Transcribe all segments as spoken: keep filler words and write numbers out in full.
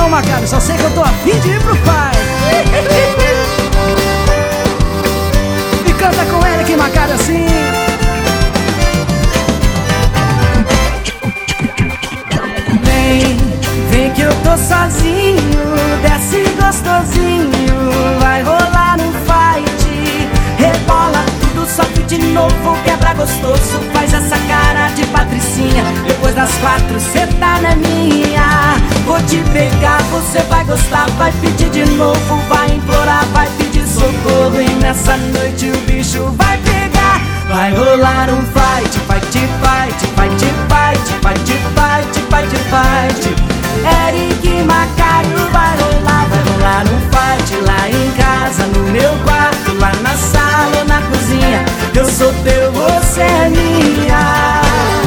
não, Macário, só sei que eu tô a fim de ir pro fight. E canta com ele que Macário assim. Vem, vem que eu tô sozinho, desce gostosinho, vai rolar no fight. Rebola tudo, só que de novo quebra gostoso, faz essa cara de patricinha. Depois das quatro cê tá na minha. Vou te pegar, você vai gostar, vai pedir de novo, vai implorar, vai pedir socorro. E nessa noite o bicho vai pegar. Vai rolar um fight, fight, fight, fight, fight, fight, fight, fight, fight. Eric e Macário vai rolar, vai rolar um fight lá em casa, no meu quarto, lá na sala ou na cozinha. Eu sou teu, você é minha.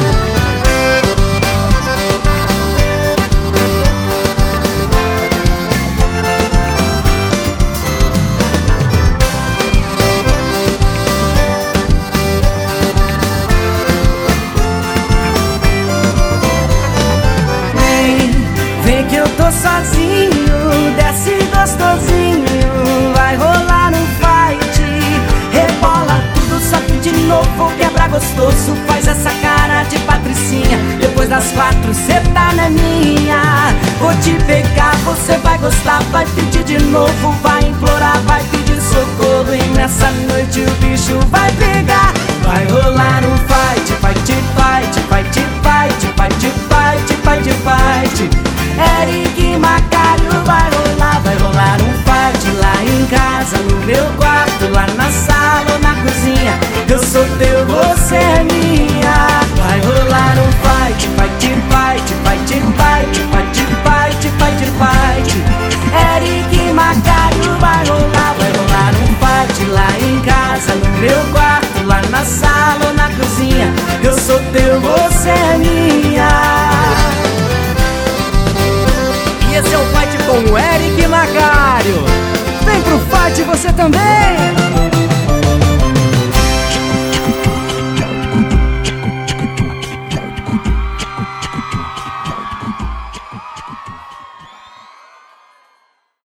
Que eu tô sozinho, desce gostosinho, vai rolar no fight. Rebola tudo, só que de novo quebra gostoso, faz essa cara de patricinha. Depois das quatro cê tá na minha. Vou te pegar, você vai gostar, vai pedir de novo, vai implorar, vai pedir socorro. E nessa noite o bicho vai pegar. Vai rolar um fight, fight, fight, fight, fight, fight, fight, fight, fight. Eric e Macário vai rolar, vai rolar um fight lá em casa, no meu quarto, lá na sala ou na cozinha. Eu sou teu, você é minha. Vai rolar um fight, fight, fight, fight, fight, fight, fight, fight, fight. Eric e Macário vai rolar, vai rolar um fight lá em casa, no meu quarto, lá na sala ou na cozinha. Eu sou teu, você é minha. Esse é o fight com o Eric e Macário. Vem pro fight você também.